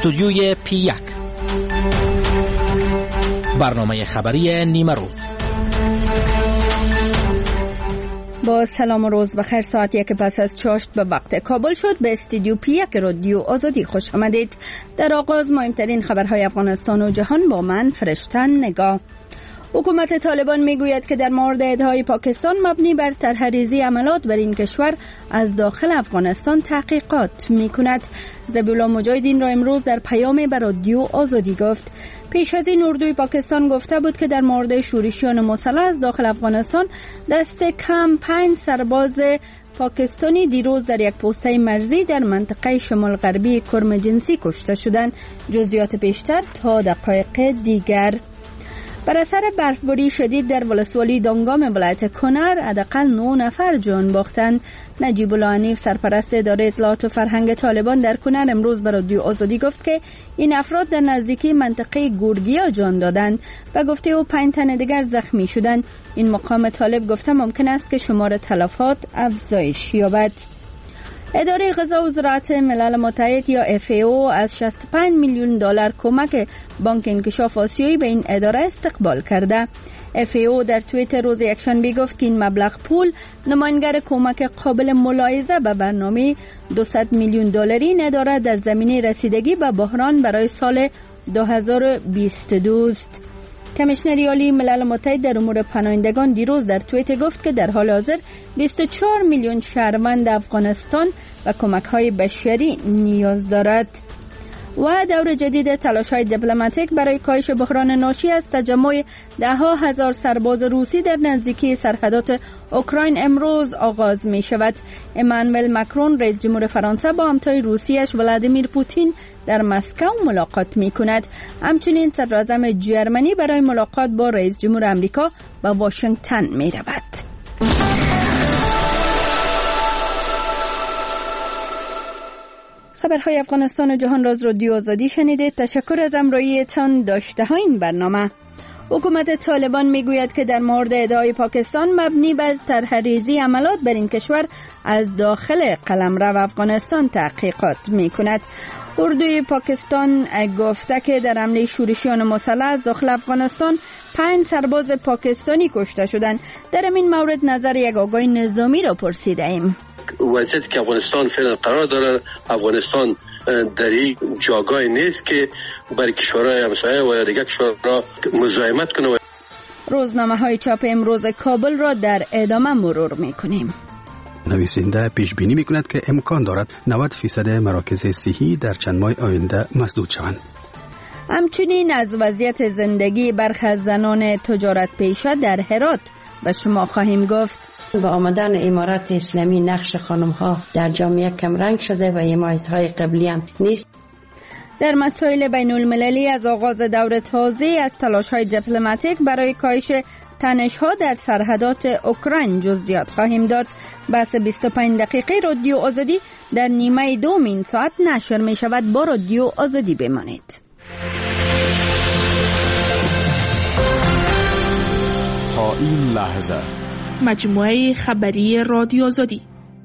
استودیوی P1 برنامه خبری نیمه روز. با سلام و روز بخیر. ساعت 1 پس از چاشت به وقت کابل شد. به استودیو P1 رادیو آزادی خوش آمدید. در آغاز مهمترین خبرهای افغانستان و جهان با من فرشته نگاه. حکومت طالبان میگوید که در مورد ادعای پاکستان مبنی بر طرح‌ریزی عملات بر این کشور از داخل افغانستان تحقیقات میکند. ذبیح الله مجاهدین را امروز در پیامی به رادیو آزادی گفت. پیش از این اردوی پاکستان گفته بود که در مورد شورشیان مسلح از داخل افغانستان دست کم 5 سرباز پاکستانی دیروز در یک پوسته مرزی در منطقه شمال غربی کرم جنسی کشته شدند. جزئیات بیشتر تا دقایق دیگر. بر اثر برفباری شدید در ولسوالی دانگام ولایت کنر حداقل 9 نفر جان باختند. نجیب الله حنیف سرپرست اداره اطلاعات و فرهنگ طالبان در کنر امروز به رادیو آزادی گفت که این افراد در نزدیکی منطقه گورگیا جان دادند و گفته او 5 تن دیگر زخمی شدند. این مقام طالب گفته ممکن است که شمار تلفات افزایش یابد. اداره غذا و زراعت ملل متحد یا FAO از 65 میلیون دلار کمک بانک انکشاف آسیایی به این اداره استقبال کرده. FAO در توییتر روز یکشنبه گفت که این مبلغ پول نماینگر کمک قابل ملاحظه به برنامه 200 میلیون دلاری این اداره در زمینه رسیدگی به بحران برای سال 2022 است. کمیشنر عالی ملل متحد در امور پناهندگان دیروز در توییتر گفت که در حال حاضر 24 میلیون شهروند افغانستان و کمک‌های بشری نیاز دارد. و دور جدید تلاش‌های دیپلماتیک برای کاهش بحران ناشی از تجمع 10,000 سرباز روسی در نزدیکی سرحدات اوکراین امروز آغاز می شود. امانوئل مکرون رئیس جمهور فرانسه با همتای روسیش ولادیمیر پوتین در مسکو ملاقات می کند. همچنین صدراعظم جرمنی برای ملاقات با رئیس جمهور آمریکا به واشنگتن می رود. خبرهای افغانستان و جهان را از رادیو آزادی شنیدید. تشکر از همراهیتان. داشته ها این برنامه. حکومت طالبان میگوید که در مورد ادعای پاکستان مبنی بر طرح‌ریزی عملات بر این کشور از داخل قلمرو افغانستان تحقیقات میکند. اردوی پاکستان گفته که در حمله شورشیان مسلح از داخل افغانستان 5 سرباز پاکستانی کشته شدند. در این مورد نظر یک آگاه نظامی را پرسیده ایم. وضعیتی که افغانستان فعلا قرار داره، افغانستان در این جاگاه نیست که برای کشورهای همسایه و یا دیگر کشورها مزاحمت کنه. روزنامه‌های چاپ امروز کابل را در ادامه مرور می‌کنیم. نویسنده پیش بینی می‌کند که امکان دارد 90% مراکز صحی در چند ماه آینده مسدود شوند. همچنین از وضعیت زندگی برخی از زنان تجارت پیشه در هرات به شما خواهیم گفت. با آمدن امارات اسلامی نقش خانم‌ها در جامعه کمرنگ شده و حمایت‌های قبلی هم نیست. در مسائل بین المللی از آغاز دور تازه از تلاش‌های دیپلماتیک برای کاهش تنش‌ها در سرحدات اوکراین جزئیات خواهیم داد. بحث 25 دقیقه رادیو آزادی در نیمه دوم این ساعت نشر می‌شود. با رادیو آزادی بمانید. تا این لحظه مجموعه خبری رادیو آزادی.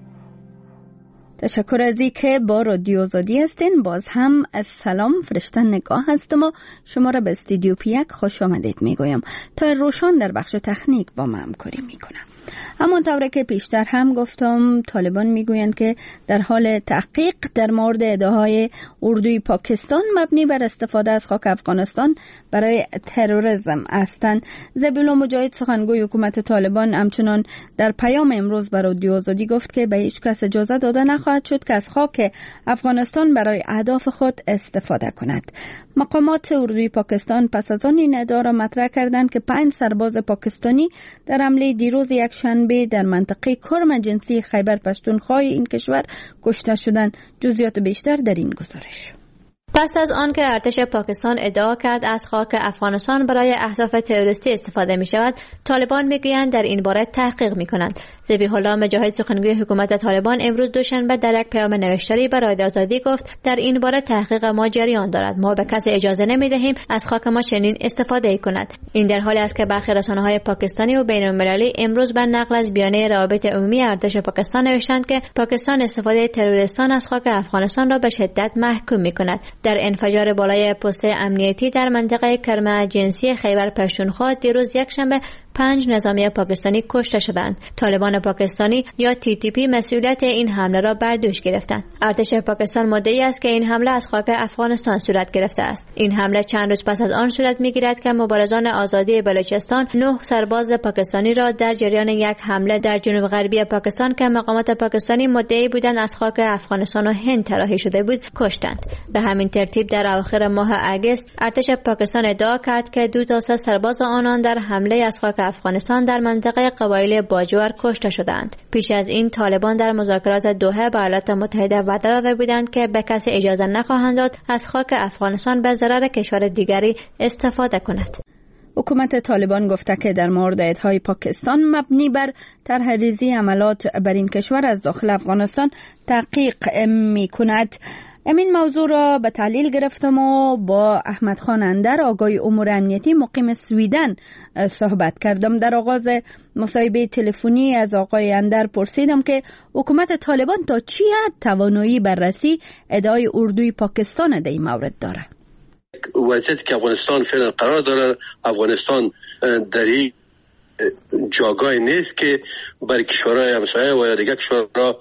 تشکر از اینکه با رادیو آزادی هستین. باز هم از سلام فرشته نگاه هستم و شما را به استودیو P1 خوش آمدید میگویم. تا روشان در بخش تکنیک با ما همکاری میکنم. همانطور که پیشتر هم گفتم طالبان میگویند که در حال تحقیق در مورد ادعاهای اردوی پاکستان مبنی بر استفاده از خاک افغانستان برای تروریسم هستند. ذبیح الله مجاهد سخنگوی حکومت طالبان همچنان در پیام امروز بر رادیو آزادی گفت که به هیچ کس اجازه داده نخواهد شد که از خاک افغانستان برای اهداف خود استفاده کند. مقامات اردوی پاکستان پس از آن این ادعا را مطرح کردند که 5 سرباز پاکستانی در حمله دیروز یکشنبه در منطقه کرم جنسی خیبر پشتونخوا این کشور کشته شدند. جزئیات بیشتر در این گزارش. پس از آن که ارتش پاکستان ادعا کرد از خاک افغانستان برای اهداف تروریستی استفاده می شود، طالبان می گویند در این باره تحقیق می کنند. ذبیح الله مجاهد سخنگوی حکومت طالبان امروز دوشنبه در یک پیام نوشتاری به رادیو آزادی گفت در این باره تحقیق ما جریان دارد. ما به کسی اجازه نمی دهیم از خاک ما چنین استفاده کند. این در حالی است که برخی رسانه‌های پاکستانی و بین‌المللی امروز بر نقل از بیانیه روابط عمومی ارتش پاکستان نوشتند که پاکستان استفاده تروریستان از خاک افغانستان را به شدت محکوم می کند. در انفجار بالای پست امنیتی در منطقه کرمه جنسی خیبر پختونخوا دیروز یکشنبه 5 نظامی پاکستانی کشته شدند. طالبان پاکستانی یا TTP مسئولیت این حمله را بر دوش گرفتند. ارتش پاکستان مدعی است که این حمله از خاک افغانستان صورت گرفته است. این حمله چند روز پس از آن صورت می‌گیرد که مبارزان آزادی بلوچستان 9 سرباز پاکستانی را در جریان یک حمله در جنوب غربی پاکستان که مقامات پاکستانی مدعی بودند از خاک افغانستان و هند طراحی شده بود کشتند. به همین ترتیب در اواخر ماه اگست ارتش پاکستان ادعا کرد که 2 تا 3 سرباز آنان در حمله از خاک افغانستان در منطقه قبایل باجوار کشته شدند. پیش از این طالبان در مذاکرات دوحه با ایالات متحده وعده داده بودند که به کسی اجازه نخواهند داد از خاک افغانستان به ضرر کشور دیگری استفاده کند. حکومت طالبان گفته که در مورد ادعای پاکستان مبنی بر طرح‌ریزی عملات بر این کشور از داخل افغانستان تحقیق می‌کند. این موضوع را به تحلیل گرفتم و با احمد خان اندر آگای امور امنیتی مقیم سویدن صحبت کردم. در آغاز مصاحبه تلفنی از آقای اندر پرسیدم که حکومت طالبان تا چی حد توانایی بررسی ادعای اردوی پاکستان در این مورد داره؟ وضعیتی که افغانستان فعلا قرار داره، افغانستان در این جاگاه نیست که برای کشورهای همسایه و یا دیگر کشورها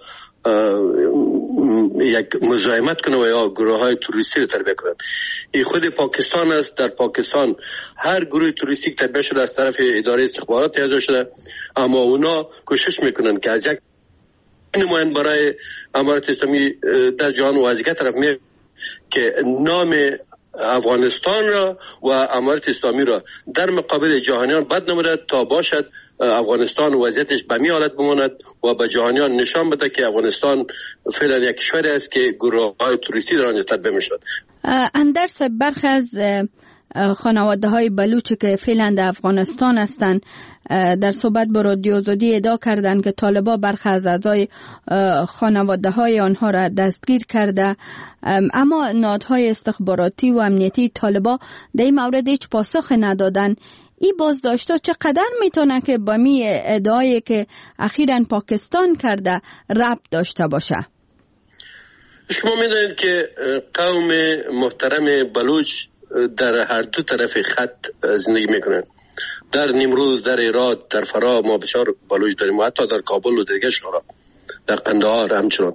یک مزاحمت کنه و یا گروه های توریستی رو تربیت کنند. این خود پاکستان است. در پاکستان هر گروه توریستی تربیت شده از طرف اداره استخبارات اعضا شده، اما اونا کوشش میکنن که از یک نمایند برای امارت اسلامی در جهان وضعیت طرف می که نام افغانستان را و امارت اسلامی را در مقابل جهانیان بد نموده تا باشد افغانستان وضعیتش به می حالت بماند و به جهانیان نشان بده که افغانستان فعلا یک کشوری است که گروه های توریستی در آنجا تربیت میشد. اندرس برخی از خانواده های بلوچ که فعلا در افغانستان هستند در صحبت با رادیو آزادی ادعا کردند که طالبان برخی از اعضای خانواده های آنها را دستگیر کرده، اما نهادهای استخباراتی و امنیتی طالبان در این مورد هیچ پاسخ ندادند. این بازداشت‌ها چقدر میتونه که با می ادعایی که اخیراً پاکستان کرده ربط داشته باشه؟ شما میدونید که قوم محترم بلوچ در هر دو طرف خط زندگی میکنن. در نیمروز، در هرات، در فرا ما بسیار بلوچ داریم و حتی در کابل و دیگر شهرها، در قندهار همچنان.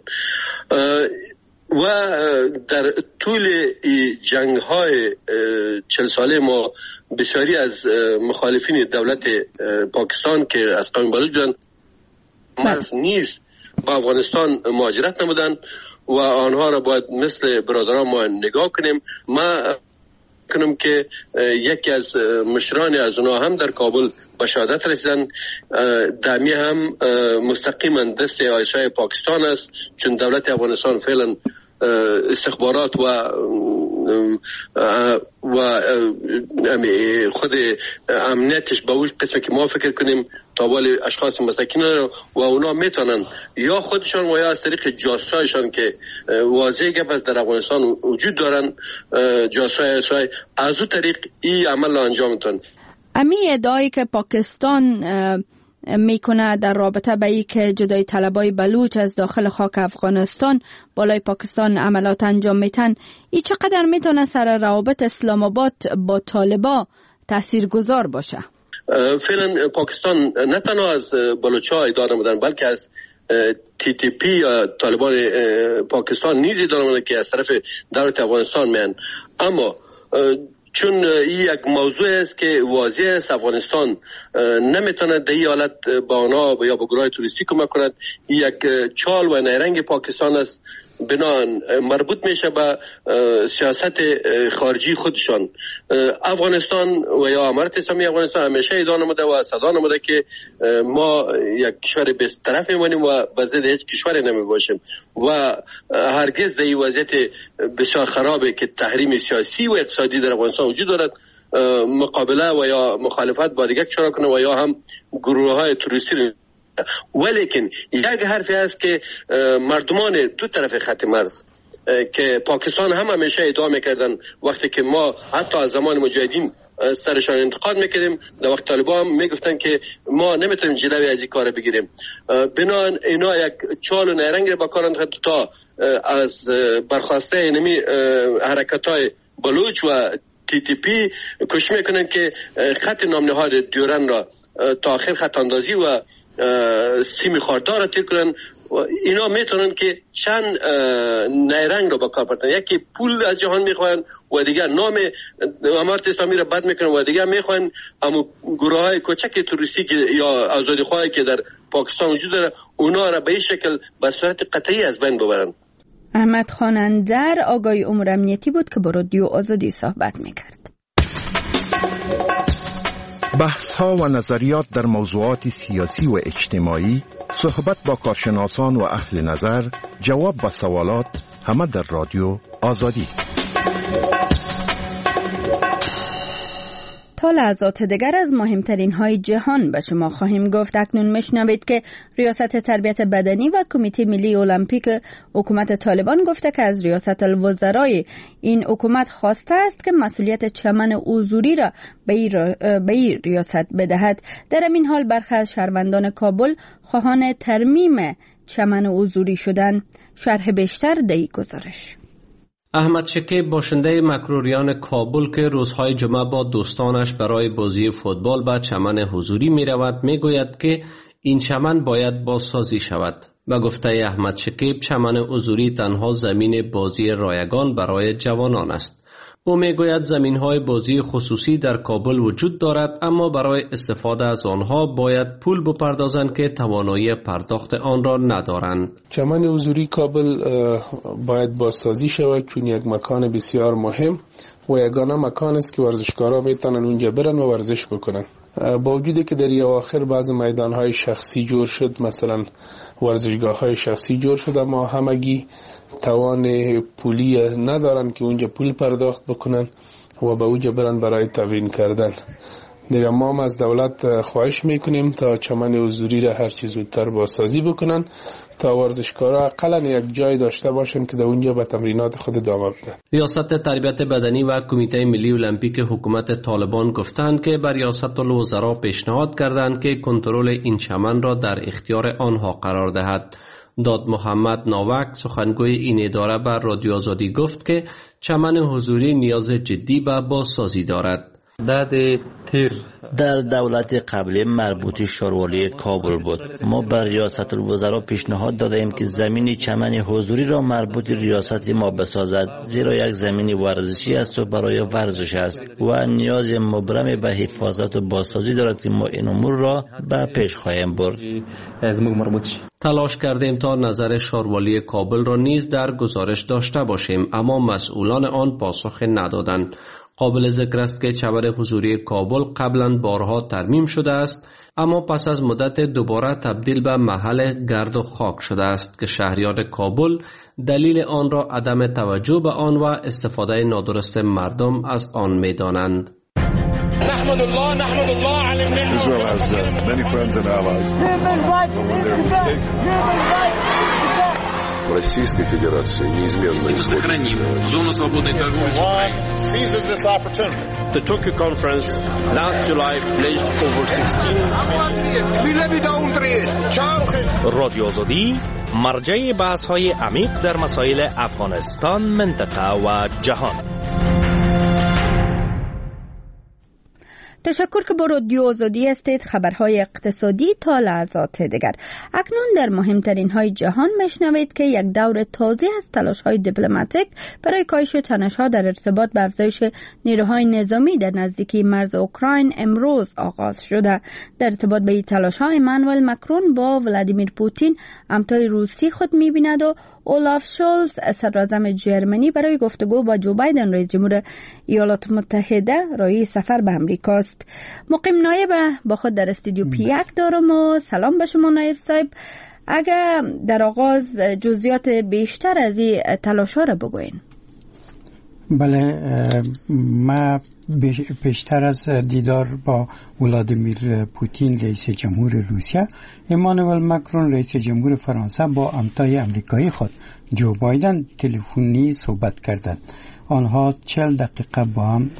و در طول جنگ های 40 ساله ما بسیاری از مخالفین دولت پاکستان که از قوم بلوچ بودن مرز نیست با افغانستان مهاجرت نمودن و آنها را باید مثل برادران ما نگاه کنیم. ما کنم که یکی از مشران از اونها هم در کابل به شهادت رسیدن. دمی هم مستقیما دست آیسای پاکستان است، چون دولت افغانستان فعلا استخبارات و خود امنیتش به اون قسمه که ما فکر کنیم تابال اشخاص مسکین و اونا میتونن یا خودشان و یا از طریق جاسوسایشان که واضح گپ است در افغانستان وجود دارن، جاسوسای از اون طریق این عمل انجام میتونن. امی ادعایی که پاکستان میکنه در رابطه به ای که جدای طلبای بلوچ از داخل خاک افغانستان بالای پاکستان عملات انجام میتن، ای چقدر میتونه سر روابط اسلام آباد با طالبا تاثیرگذار باشه؟ فعلا پاکستان نه تنها از بلوچا اداره نمودن بلکه از TTP یا طالبان پاکستان نیز اداره نمودن که از طرف دولت افغانستان میان. اما چون این یک موضوع است که واضح است افغانستان نمیتونه در این حالت با آنها یا با گروه توریستی کمک کند. یک چال و نیرنگ پاکستان است، بنان مربوط میشه به سیاست خارجی خودشان. افغانستان و یا امارت اسلامی افغانستان همیشه ادعا نموده و صدا نموده که ما یک کشور بیست طرف میمونیم و به ضد هیچ کشوری نمیباشیم و هرگز در این وضعیت بسیار خرابه که تحریم سیاسی و اقتصادی در افغانستان وجود دارد مقابله و یا مخالفت با دیگر کشورها کنه و یا هم گروه های توریستی. ولیکن یک حرفی هست که مردمان دو طرف خط مرز که پاکستان هم همیشه ادعا میکردن وقتی که ما حتی از زمان مجاهدین سرشان انتقاد میکردیم، در وقت طالبان میگفتن که ما نمیتونیم جلوی از این کار بگیریم. بنابراین اینا یک چال و نیرنگ با کار انداختن تا از برخواسته اینمی حرکت‌های بلوچ و TTP کوشش میکنن که خط نام نهاد دیورند را تا آخر خط اندازی و سیم خاردار را تیر کنن. اینا میتونن که چند نیرنگ را با کار بردن، یکی پول از جهان میخوان و دیگر نام امارت اسلامی را بد میکنن و دیگر میخوان اما گروه های کوچک توریستی یا آزادی خواهی که در پاکستان وجود داره اونا را به این شکل به صورت قطعی از بین ببرن. احمد خانندر آقای امور امنیتی بود که با رادیو آزادی صحبت میکرد. بحث ها و نظریات در موضوعات سیاسی و اجتماعی، صحبت با کارشناسان و اهل نظر، جواب به سوالات، همه در رادیو آزادی. تا لحظات دیگر از مهمترین های جهان به شما خواهیم گفت. اکنون میشنوید که ریاست تربیت بدنی و کمیته ملی المپیک حکومت طالبان گفته که از ریاست الوزرای این حکومت خواسته است که مسئولیت چمن حضوری را به این ریاست بدهد. در این حال برخی از شهروندان کابل خواهان ترمیم چمن حضوری شدند. شرح بیشتر در این گزارش. احمد شکیب باشنده مکروریان کابل که روزهای جمعه با دوستانش برای بازی فوتبال به چمن حضوری می رود می گوید که این چمن باید بازسازی شود. و گفته احمد شکیب چمن حضوری تنها زمین بازی رایگان برای جوانان است. او می گوید زمین های بازی خصوصی در کابل وجود دارد اما برای استفاده از آنها باید پول بپردازند که توانایی پرداخت آن را ندارند. چمن حضوری کابل باید بازسازی شود چون یک مکان بسیار مهم و یگانه مکان است که ورزشکارا میتونن اونجا برن و ورزش بکنن. با وجودی که در اواخر بعض میدان های شخصی جور شد، مثلا ورزشگاه های شخصی جور شد، اما همگی توان پولی ندارن که اونجا پول پرداخت بکنن و به اونجا برن برای تمرین کردن. دیگه ما هم از دولت خواهش میکنیم تا چمن حضوری را هر چه زودتر بازسازی بکنن تا ورزشکارا اقلا یک جای داشته باشن که در اونجا به تمرینات خود ادامه بدن. ریاست تربیت بدنی و کمیته ملی المپیک حکومت طالبان گفتند که بر ریاست الوزرا پیشنهاد کردند که کنترل این چمن را در اختیار آنها قرار دهد. داد محمد ناوک سخنگوی این اداره بر رادیو آزادی گفت که چمن حضوری نیاز جدی به بازسازی دارد. در دولت قبلی مربوطی شاروالی کابل بود. ما بر ریاست الوزرا پیشنهاد دادیم که زمین چمن حضوری را مربوط ریاست ما بسازد، زیرا یک زمین ورزشی است و برای ورزش است و نیاز مبرم به حفاظت و بازسازی دارد که ما این امور را به پیش خواهیم برد. تلاش کردیم تا نظر شاروالی کابل را نیز در گزارش داشته باشیم اما مسئولان آن پاسخ ندادند. قابل ذکر است که چمن حضوری کابل قبلا بارها ترمیم شده است اما پس از مدت دوباره تبدیل به محل گرد و خاک شده است که شهریان کابل دلیل آن را عدم توجه به آن و استفاده نادرست مردم از آن می دانند. نحمد الله على النعمة. Israel has many friends and allies. When they're mistaken. Российской Федерации неизменно сохраним зону свободной торговли с Украиной. Seizes this opportunity. The Tokyo conference last July pledged over 16. رادیو آزادی مرجع بحث‌های عمیق در مسائل افغانستان، منطقه و جهان. تشکر که با رادیو آزادی هستید. خبرهای اقتصادی تا لحظات دیگر. اکنون در مهمترین های جهان میشنوید که یک دور تازه از تلاش های دیپلماتیک برای کاهش تنش‌ها در ارتباط به افزایش نیروهای نظامی در نزدیکی مرز اوکراین امروز آغاز شده. در ارتباط به این تلاش ها امانوئل مکرون با ولادیمیر پوتین همتای روسی خود می‌بیند و اولاف شولز صدراعظم جرمنی برای گفتگو با جو بایدن رئیس جمهور ایالات متحده رای سفر به امریکا است. مقیم نایب با خود در استودیو P1 دارم و سلام به شما نایب صاحب. اگر در آغاز جزئیات بیشتر از این تلاش‌ها را بگوین. بله، ما پیشتر از دیدار با ولادیمیر پوتین رئیس جمهور روسیه، امانوئل مکرون رئیس جمهور فرانسه با همتای آمریکایی خود جو بایدن تلفنی صحبت کردند. آنها 40 دقیقه با هم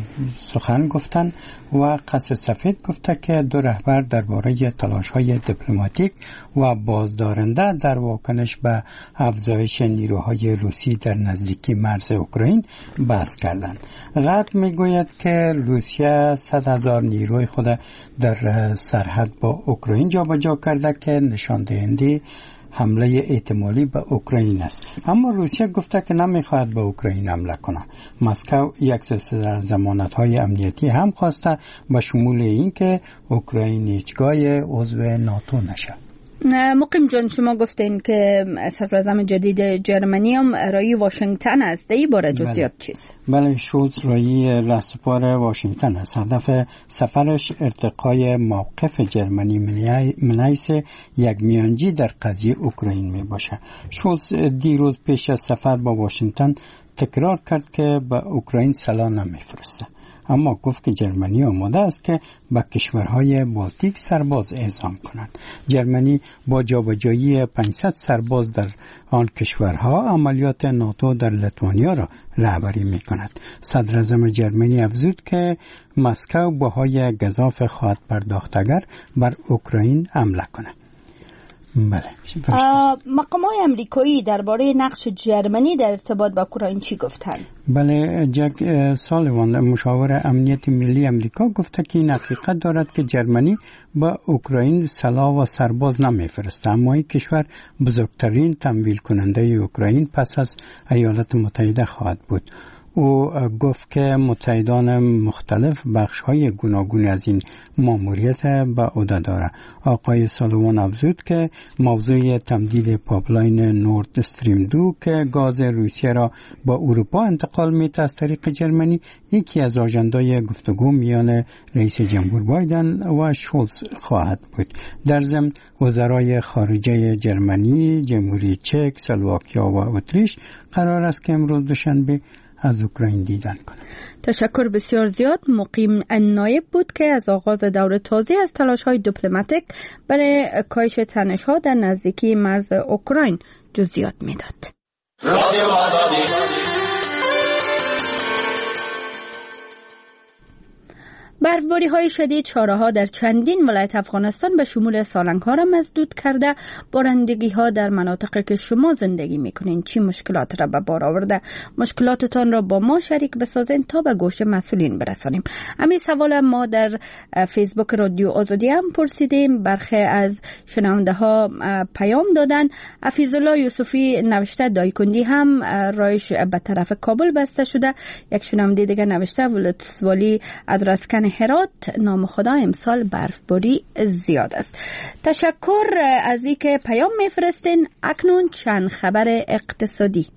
سخن گفتند و قصر سفید گفته که دو رهبر درباره تلاش‌های دیپلماتیک و بازدارنده در واکنش به افزایش نیروهای روسی در نزدیکی مرز اوکراین بحث کردند. غرب میگوید که روسیه 100,000 نیروی خود در سرحد با اوکراین جابجا کرده که نشان دهنده حمله احتمالی به اوکراین است، اما روسیه گفته که نمیخواهد به اوکراین حمله کنه. مسکو یک سلسله ضمانت‌های امنیتی هم خواسته به شمول اینکه اوکراین هیچگاه عضو ناتو نشه. مقیم جان، شما گفتین که صدراعظم جدید جرمنی هم رای واشنگتن است. این باره جزئیات چیست؟ بله، شولز رای رهسپار واشنگتن است. هدف سفرش ارتقای موقف جرمنی من حیث یک میانجی در قضیه اوکراین می باشه. شولز دیروز پیش از سفر با واشنگتن تکرار کرد که به اوکراین سلاح نمیفرسته، اما گفت که جرمنی آماده است که به کشورهای بالتیک سرباز اعزام کنند. جرمنی با جابجایی 500 سرباز در آن کشورها عملیات ناتو در لیتوانیا را رهبری می کند. صدراعظم جرمنی افزود که مسکو بهای گزاف خواهد پرداخت اگر بر اوکراین حمله کند. بله. مقامات آمریکایی درباره نقش جرمنی در ارتباط با اوکراین چی گفتند؟ بله، جک سالیوان مشاور امنیت ملی آمریکا گفته که این حقیقت دارد که جرمنی با اوکراین سلاح و سرباز نمیفرسته، اما این کشور بزرگترین تمویل کننده اوکراین پس از ایالات متحده خواهد بود. او گفت که متحدان مختلف بخش‌های گوناگونی از این ماموریت به عهده دارند. آقای سالوان افزود که موضوع تمدید پایپلاین نورد استریم 2 که گاز روسیه را با اروپا انتقال می‌دهد از طریق جرمنی یکی از آژندای گفتگو میان رئیس جمهور بایدن و شولز خواهد بود. در ضمن وزرای خارجه جرمنی، جمهوری چک، اسلواکیا و اتریش قرار است که امروز دوشنبه از اوکراین دیدن کنند. تشکر بسیار زیاد. مقیم نایب بود که از آغاز دور تازه از تلاش‌های دیپلماتیک برای کاهش تنش‌ها در نزدیکی مرز اوکراین جزئیات میداد. برفباری‌های شدید چاره‌ها در چندین ولایت افغانستان به شمول سالنگ‌ها را مسدود کرده. بارندگی‌ها در مناطقی که شما زندگی می‌کنین چی مشکلات را به بار آورده؟ مشکلاتتان را با ما شریک بسازین تا به گوش مسئولین برسانیم. همین سوال ما در فیسبوک رادیو آزادی هم پرسیدیم. برخی از شنونده‌ها پیام دادن. حفیظالله یوسفی نوشته دایکندی هم رایش به طرف کابل بسته شده. یک شنونده دیگه نوشته ولسوالی ادرسکن هرات نام خدا امسال برفباری زیاد است. تشکر از اینکه پیام میفرستین. اکنون چند خبر اقتصادی.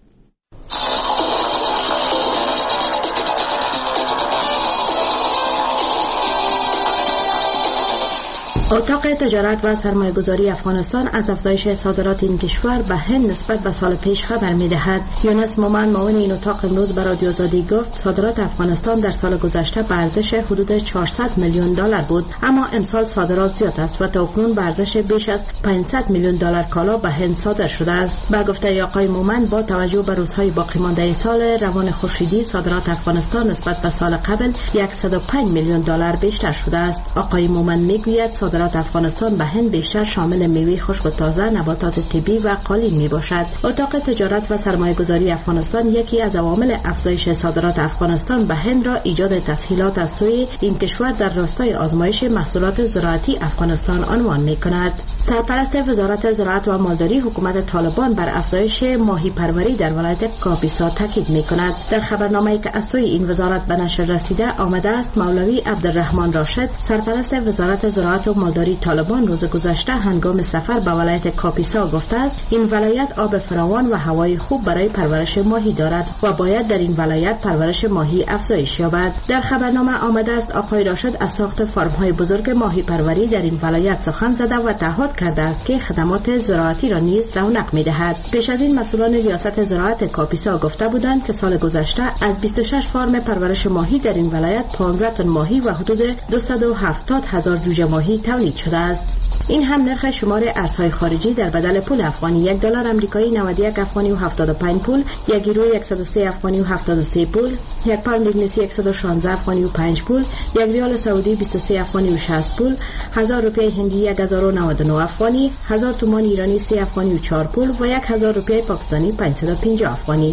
اتاق تجارت و سرمایه‌گذاری افغانستان از افزایش صادرات این کشور به هند نسبت به سال پیش خبر می‌دهد. یونس مومن معاون این اتاق امروز به رادیو آزادی گفت صادرات افغانستان در سال گذشته به ارزش حدود 400 میلیون دلار بود، اما امسال صادرات زیاد است و تاکنون به ارزش بیش از 500 میلیون دلار کالا به هند صادر شده است. با گفته آقای مومن با توجه به روزهای باقی مانده سال روان خورشیدی صادرات افغانستان نسبت به سال قبل 105 میلیون دلار بیشتر شده است. آقای مومن میگوید صادرات افغانستان به هند بیشتر شامل میوه خشک و تازه، نباتات طبی و قالین می باشد. اتاق تجارت و سرمایه‌گذاری افغانستان یکی از عوامل افزایش صادرات افغانستان به هند را ایجاد تسهیلات از سوی این کشور در راستای آزمایش محصولات زراعتی افغانستان عنوان می کند. سرپرست وزارت زراعت و مالداری حکومت طالبان بر افزایش ماهی پروری در ولایت کاپیسا تاکید می کند. در خبرنامه‌ای که از سوی این وزارت به نشر رسیده آمده است مولوی عبدالرحمن راشد سرپرست وزارت زراعت و مالداری طالبان روز گذشته هنگام سفر به ولایت کاپیسا گفته است این ولایت آب فراوان و هوای خوب برای پرورش ماهی دارد و باید در این ولایت پرورش ماهی افزایش یابد. در خبرنامه آمده است آقای راشد از ساخت فارم‌های بزرگ ماهی پروری در این ولایت سخن زده و تعهد کرده است که خدمات زراعتی را نیز رونق می‌دهد. پیش از این مسئولان ریاست زراعت کاپیسا گفته بودند که سال گذشته از 26 فارم پرورش ماهی در این ولایت 15 تن ماهی و حدود 270,000 جوجه ماهی تولید شده است. این هم نرخ شمار ارزهای خارجی در بدل پول افغانی: $1 آمریکایی 91 افغانی و 75 پول، $1 یورو 103 افغانی و 73 پول، 1 پوند انگلیسی 116 افغانی و 5 پول، 1 ریال سعودی 23 افغانی و 60 پول، 1000 روپیه هندی 1099 افغانی، 1000 تومان ایرانی 3 افغانی و 4 پول و 1000 روپیه پاکستانی 550 افغانی.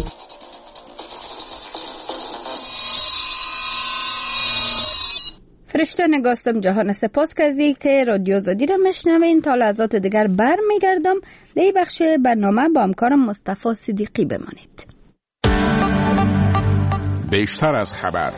فرشته نگاستم جهان، سپاس کردی که رادیو آزادی را مشنوین. تا لحظات دیگر برمیگردم. در این بخش برنامه با همکارم مصطفی صدیقی بمانید. بیشتر از خبر.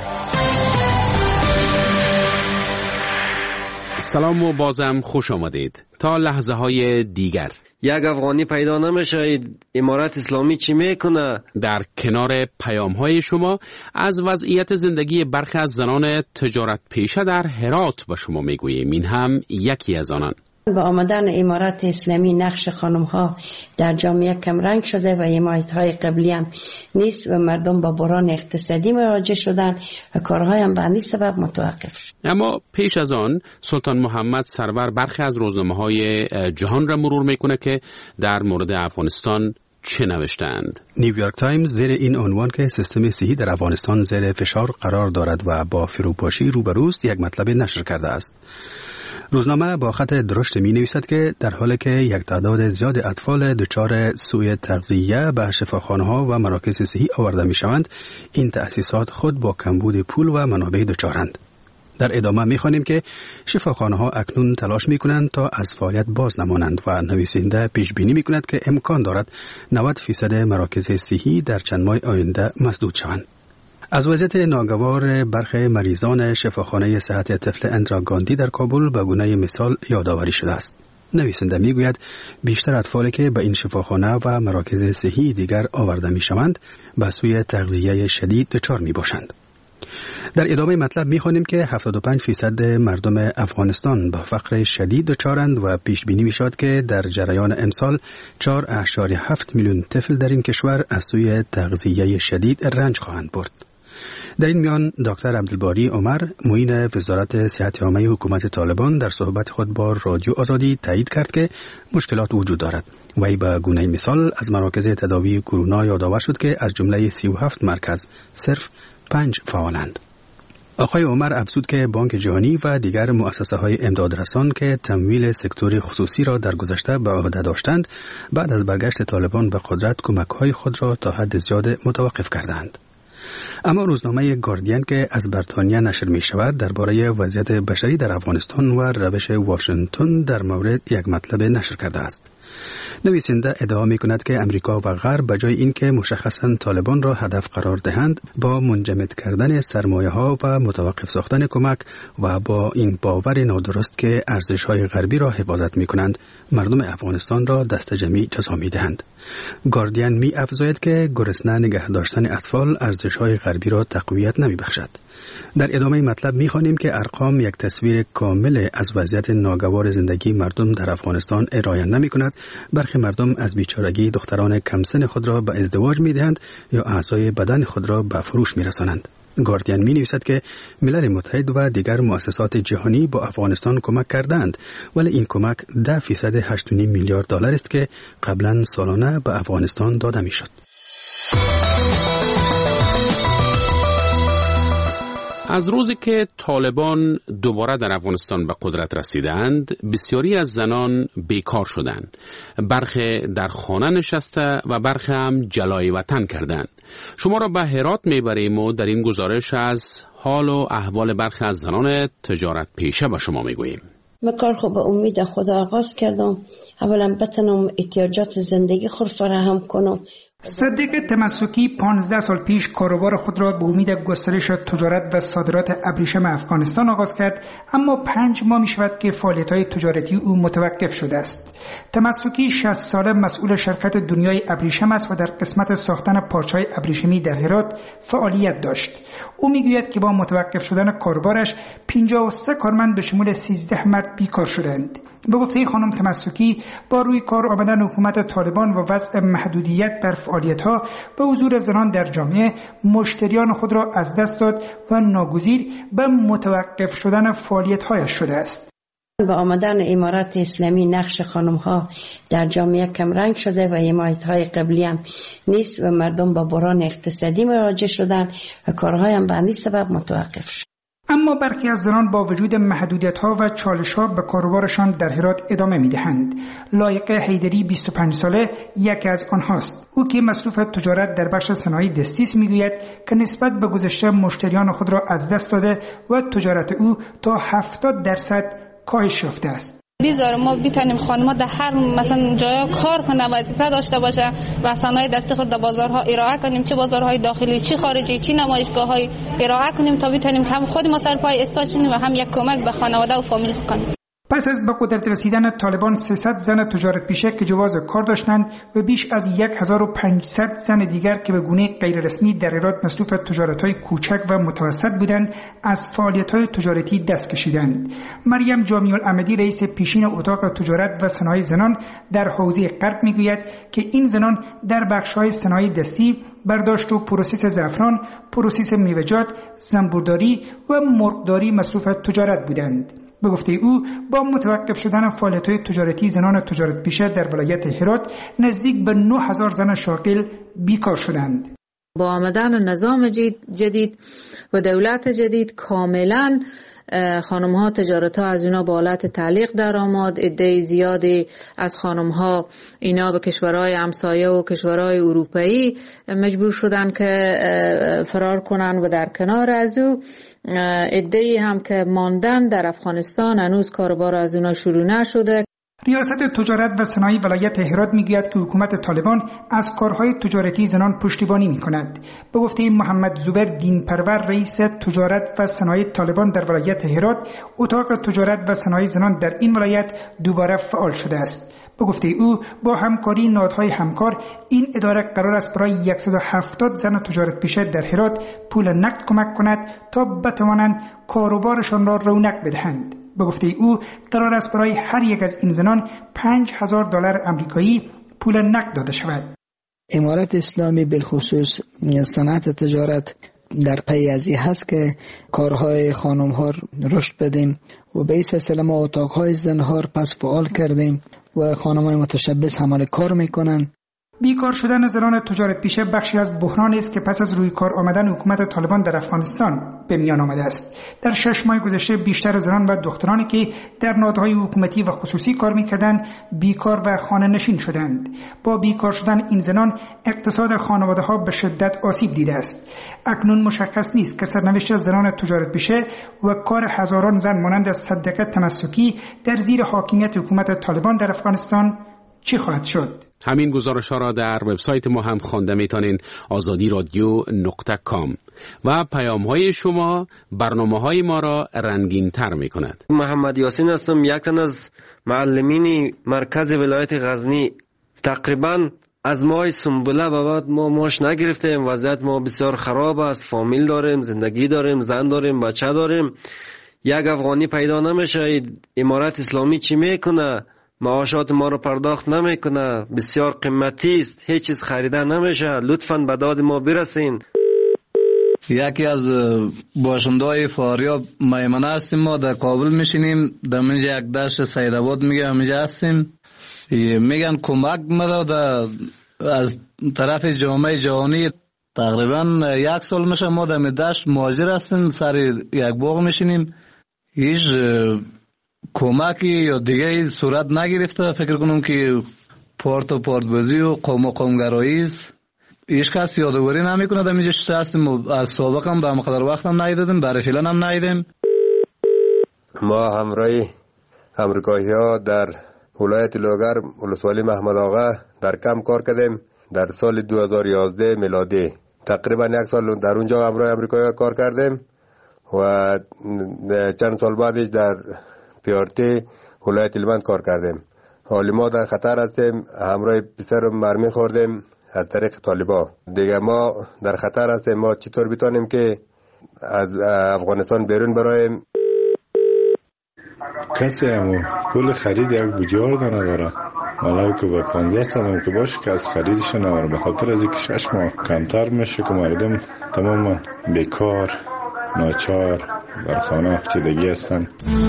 سلام و بازم خوش آمدید. تا لحظه های دیگر. یک افغانی پیدا نمیشه، امارت اسلامی چی میکنه؟ در کنار پیام های شما از وضعیت زندگی برخی از زنان تجارت پیشه در هرات با شما میگوییم. این هم یکی از آنان. با آمدن امارت اسلامی نقش خانم ها در جامعه کم رنگ شده و حمایت های قبلی هم نیست و مردم با بحران اقتصادی مواجه شدن و کارهای هم به همین سبب متوقف شد. اما پیش از آن سلطان محمد سرور برخی از روزنامه های جهان را مرور میکنه که در مورد افغانستان چه نوشتند. نیویورک تایمز زیر این عنوان که سیستم صحی در افغانستان زیر فشار قرار دارد و با فروپاشی روبروست یک مطلب نشر کرده است. روزنامه با خط درشت می نویسد که در حالی که یک تعداد زیاد اطفال دچار سوء تغذیه به شفاخانه ها و مراکز صحی آورده می شوند، این تأسیسات خود با کمبود پول و منابع دچارند. در ادامه می خوانیم که شفاخانه ها اکنون تلاش می کنند تا از فعالیت باز نمانند و نویسنده پیش بینی می کند که امکان دارد 90% مراکز صحی در چند ماه آینده مسدود شوند. از وضعیت ناگوار برخی مریضان شفاخانه صحت طفل اندرا گاندی در کابل به گونه مثال یادآوری شده است. نویسنده میگوید بیشتر اطفالی که به این شفاخانه و مراکز صحی دیگر آورده میشوند به سوی تغذیه شدید دچار میباشند. در ادامه مطلب میخوانیم که 75% مردم افغانستان به فقر شدید دچارند و پیش بینی میشد که در جریان امسال 4.7 میلیون طفل در این کشور از سوی تغذیه شدید رنج خواهند برد. در این میان دکتر عبدالباری عمر معین وزارت صحت عامه حکومت طالبان در صحبت خود با رادیو آزادی تایید کرد که مشکلات وجود دارد. وی به گونه مثال از مراکز تداوی کرونا یادآور شد که از جمله 37 مرکز صرف 5 فعالند. آقای عمر افزود که بانک جهانی و دیگر مؤسسه‌های امدادرسان که تمویل سکتور خصوصی را در گذشته به عهده داشتند، بعد از برگشت طالبان به قدرت کمک‌های خود را تا حد زیاد متوقف کردند. اما روزنامه گاردین که از بریتانیا نشر می شود درباره وضعیت بشری در افغانستان و روش واشنگتن در مورد یک مطلب نشر کرده است. نویسنده ادعا می کند که امریکا و غرب به جای اینکه مشخصاً طالبان را هدف قرار دهند، با منجمد کردن سرمایه ها و متوقف ساختن کمک و با این باور نادرست که ارزش های غربی را حفاظت می کنند، مردم افغانستان را دست جمعی جزا می دهند. گاردین می افزاید که گرسنه نگه داشتن اطفال ارزش های غربی را تقویت نمی بخشد. در ادامه مطلب می خوانیم که ارقام یک تصویر کامل از وضعیت ناگوار زندگی مردم در افغانستان ارائه نمی کند. برخی مردم از بیچارگی دختران کم سن خود را به ازدواج می دهند یا اعضای بدن خود را به فروش می رسانند. گاردین می نویسد که ملل متحد و دیگر مؤسسات جهانی با افغانستان کمک کردند، ولی این کمک 10% $8.5 میلیارد است که قبلا سالانه به افغانستان داده می شد. از روزی که طالبان دوباره در افغانستان به قدرت رسیدند، بسیاری از زنان بیکار شدند. برخی در خانه نشسته و برخی هم جلای وطن کردند. شما را به هرات میبریم و در این گزارش از حال و احوال برخی از زنان تجارت پیشه به شما میگوییم. من کار خود به امید خدا آغاز کردم. اولا بتونم احتیاجات زندگی خود فراهم کنم صدیق تمسکی 15 سال پیش کاروبار خود را به امید گسترش تجارت و صادرات ابریشم افغانستان آغاز کرد، اما 5 ماه می شود که فعالیت‌های تجارتی او متوقف شده است. تمسکی 60 ساله مسئول شرکت دنیای ابریشم است و در قسمت ساختن پارچه‌های ابریشمی در هرات فعالیت داشت. او میگوید که با متوقف شدن کاروبارش 53 کارمند به شمول 13 مرد بیکار شدند. به گفته خانم تمسکی، با روی کار آمدن حکومت طالبان و وضع محدودیت در فعالیت‌ها و حضور زنان در جامعه، مشتریان خود را از دست داد و ناگزیر به متوقف شدن فعالیت‌هایش شده است. با آمدن امارات اسلامی نقش خانم‌ها در جامعه کمرنگ شده و حمایت‌های قبلی هم نیست و مردم با بحران اقتصادی مواجه شدن و کارهای هم به همین سبب متوقف شد. اما برخی از زنان با وجود محدودیت‌ها و چالش‌ها به کاروبارشان در هرات ادامه می‌دهند. لایقه حیدری 25 ساله یکی از آنهاست. او که مصروف تجارت در بخش صنایع دستی است می‌گوید که نسبت به گذشته مشتریان خود را از دست داده و تجارت او تا 70% کاهش یافته است. بیزار ما بتونیم خانم‌ها در هر مثلا جای کار کنه، وظیفه داشته باشه و صنایع دستی خود در بازارها ارائه کنیم، چه بازارهای داخلی چه خارجی، چه نمایشگاه‌های ارائه کنیم تا بتونیم هم خود ما سر پای استاد و هم یک کمک به خانواده و فامیل کنیم. پس از به قدرت رسیدن طالبان 300 زن تجارت پیشه که جواز کار داشتند و بیش از 1500 زن دیگر که به گونه غیر رسمی در هرات مصروف تجارت‌های کوچک و متوسط بودند از فعالیت‌های تجارتی دست کشیدند. مریم جامی العمدی رئیس پیشین اتاق تجارت و صنایع زنان در حوزه غرب میگوید که این زنان در بخش‌های صنایع دستی، برداشت و پروسس زعفران، پروسس میوه‌جات، زنبورداری و مرغداری مصروف تجارت بودند. به گفته او، با متوقف شدن فعالیت‌های تجارتی زنان تجارت پیشه در ولایت هرات نزدیک به 9000 زن شاغل بیکار شدند. با آمدن نظام جدید و دولت جدید کاملا خانم ها تجارت ها از اونا با حالت تعلیق در آمد. عده زیادی از خانم ها اینا به کشورهای همسایه و کشورهای اروپایی مجبور شدن که فرار کنن و در کنار از او عده‌ای هم که ماندن در افغانستان هنوز کاروبار از اونا شروع نشده. ریاست تجارت و صنایع ولایت هرات میگوید که حکومت طالبان از کارهای تجارتی زنان پشتیبانی میکند. به گفته محمد زبیر دینپرور رئیس تجارت و صنایع طالبان در ولایت هرات، اتاق تجارت و صنایع زنان در این ولایت دوباره فعال شده است. به گفته او، با همکاری نهادهای همکار این اداره قرار است برای 170 زن تجارت پیشه در هرات پول نقد کمک کند تا بتوانند کاروبارشان را رونق بدهند. به گفته او، قرار است برای هر یک از این زنان $5000 آمریکایی پول نقد داده شود. امارت اسلامی بالخصوص صنعت تجارت در پی از این هست که کارهای خانم ها رشد بدیم و به این سلسله ما اتاقهای زنها پس فعال کردیم و خانم های متشبث عمل کار میکنن. بیکار شدن زنان تجارت پیشه بخشی از بحرانی است که پس از روی کار آمدن حکومت طالبان در افغانستان به میان آمده است. در 6 ماه گذشته بیشتر زنان و دخترانی که در نهادهای حکومتی و خصوصی کار میکردند بیکار و خانه نشین شدند. با بیکار شدن این زنان اقتصاد خانواده ها به شدت آسیب دیده است. اکنون مشخص نیست که سرنوشت زنان تجارت پیشه و کار هزاران زن مانند از صدیقه تمسکی در زیر حاکمیت حکومت طالبان در افغانستان چی خواهد شد؟ همین گزارش ها را در وبسایت ما هم خوانده میتونین azadiradio.com و پیام های شما برنامه های ما را رنگین تر میکند. محمد یاسین هستم، یک تن از معلمین مرکز ولایت غزنی. تقریبا از ماه سنبله به بعد ما ماش نگرفتیم. وضعیت ما بسیار خراب است. فامیل داریم، زندگی داریم، زن داریم، بچه داریم. یک افغانی پیدا نمیشه. امارت اسلامی چی میکنه؟ معاشات ما رو پرداخت نمیکنه. بسیار قیمتی است، هیچ چیز خریده نمیشه. لطفاً به داد ما برسین. یکی از باشنده‌های فاریاب میمنه هستیم. ما در کابل میشینیم، در منجا یک دشت سیدآباد میگه همینجا هستیم. میگن کمک مداد از طرف جامعه جهانی. تقریبا 1 سال میشه ما در دشت مهاجر هستیم، سر یک باغ میشینیم. هیچ کمکی یا دیگه صورت نگرفته. فکر کنم که پارت و پارتبازی و قوم و قومگرایی است. هیچ کس یادآوری نمیکنه. در اینجا چطور هستیم؟ از سابق هم به مقدار وقت هم ندیدیم، برای فعلا هم ندیدیم. ما همراه امریکایی ها در ولایت لوگر ولسوالی محمد آقا در کم کار کردیم. در سال 2011 میلادی. تقریبا 1 سال در اونجا همراه امریکایی کار کردیم و چند سال بعدش در پیارتی ولایت هلمند کار کردیم. حالی ما در خطر هستیم، همراه پسر مرمی خوردیم از طریق طالبا. دیگه ما در خطر هستیم. ما چطور بتانیم که از افغانستان بیرون برایم؟ کسی هم پول خرید یک بجار نداره، ولو که با 15 سال که باشه که از خریدش نداره، به خاطر از اینکه 6 ماه کمتر میشه که مردم تماما بیکار، ناچار در خانه افتیدگی هستن.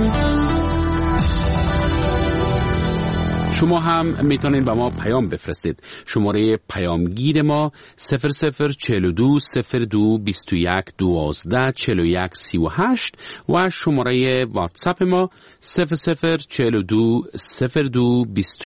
شما هم میتونید به ما پیام بفرستید. شماره پیامگیر ما 0042 02 21 12 41 38 و شماره واتساپ ما 0042 02 21